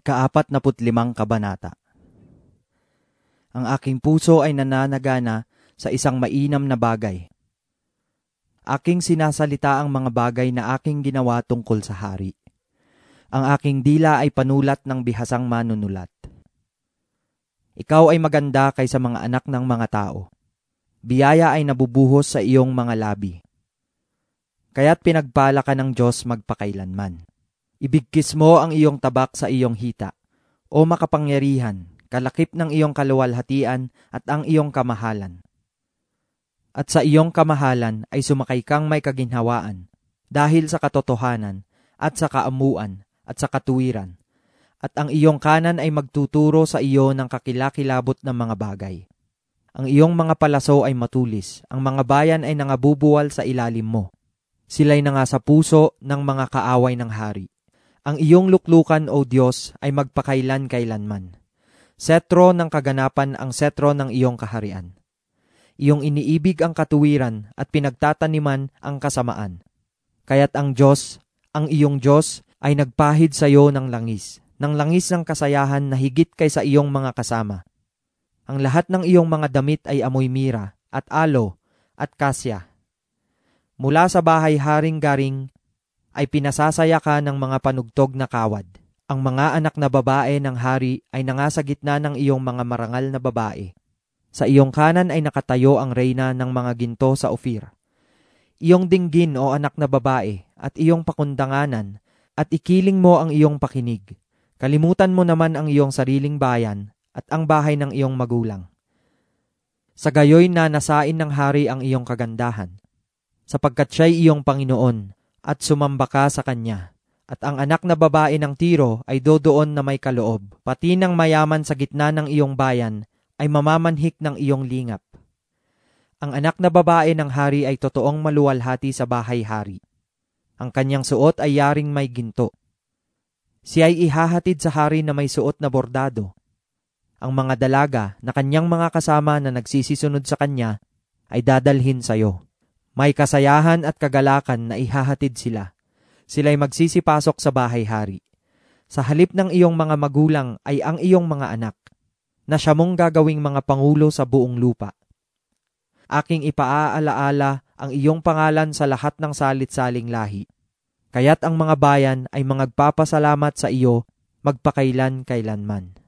Ika-45 kabanata. Ang aking puso ay nananagana sa isang mainam na bagay. Aking sinasalita ang mga bagay na aking ginawa tungkol sa hari. Ang aking dila ay panulat ng bihasang manunulat. Ikaw ay maganda kaysa mga anak ng mga tao. Biyaya ay nabubuhos sa iyong mga labi. Kaya't pinagpala ka ng Diyos magpakailanman. Ibigkis mo ang iyong tabak sa iyong hita, o makapangyarihan, kalakip ng iyong kaluwalhatian at ang iyong kamahalan. At sa iyong kamahalan ay sumakay kang may kaginhawaan, dahil sa katotohanan, at sa kaamuan, at sa katuwiran. At ang iyong kanan ay magtuturo sa iyo ng kakilakilabot ng mga bagay. Ang iyong mga palaso ay matulis, ang mga bayan ay nangabubuwal sa ilalim mo. Sila'y nangasa puso ng mga kaaway ng hari. Ang iyong luklukan, O Diyos, ay magpakailan-kailanman. Setro ng kaganapan ang setro ng iyong kaharian. Iyong iniibig ang katuwiran at pinagtataniman ang kasamaan. Kaya't ang Diyos, ang iyong Diyos, ay nagpahid sa iyo ng langis ng kasayahan na higit kaysa iyong mga kasama. Ang lahat ng iyong mga damit ay amoy mira, at alo, at kasya. Mula sa bahay-haring garing, ay pinasasaya ka ng mga panugtog na kawad. Ang mga anak na babae ng hari ay nangasa gitna ng iyong mga marangal na babae. Sa iyong kanan ay nakatayo ang reyna ng mga ginto sa Ophir. Iyong dinggin, o anak na babae, at iyong pakundanganan, at ikiling mo ang iyong pakinig. Kalimutan mo naman ang iyong sariling bayan, at ang bahay ng iyong magulang. Sa gayoy na nasain ng hari ang iyong kagandahan, sapagkat siya'y iyong Panginoon, at sumamba ka sa kanya. At ang anak na babae ng Tiro ay dodoon na may kaloob, pati ng mayaman sa gitna ng iyong bayan ay mamamanhik ng iyong lingap. Ang anak na babae ng hari ay totoong maluwalhati sa bahay-hari. Ang kanyang suot ay yaring may ginto. Siya ay ihahatid sa hari na may suot na bordado. Ang mga dalaga na kanyang mga kasama na nagsisisunod sa kanya ay dadalhin sa iyo. May kasayahan at kagalakan na ihahatid sila. Sila'y magsisipasok sa bahay-hari. Sa halip ng iyong mga magulang ay ang iyong mga anak, na siya mong gagawing mga pangulo sa buong lupa. Aking ipaaalaala ang iyong pangalan sa lahat ng salit-saling lahi. Kaya't ang mga bayan ay magpapasalamat sa iyo magpakailan-kailanman.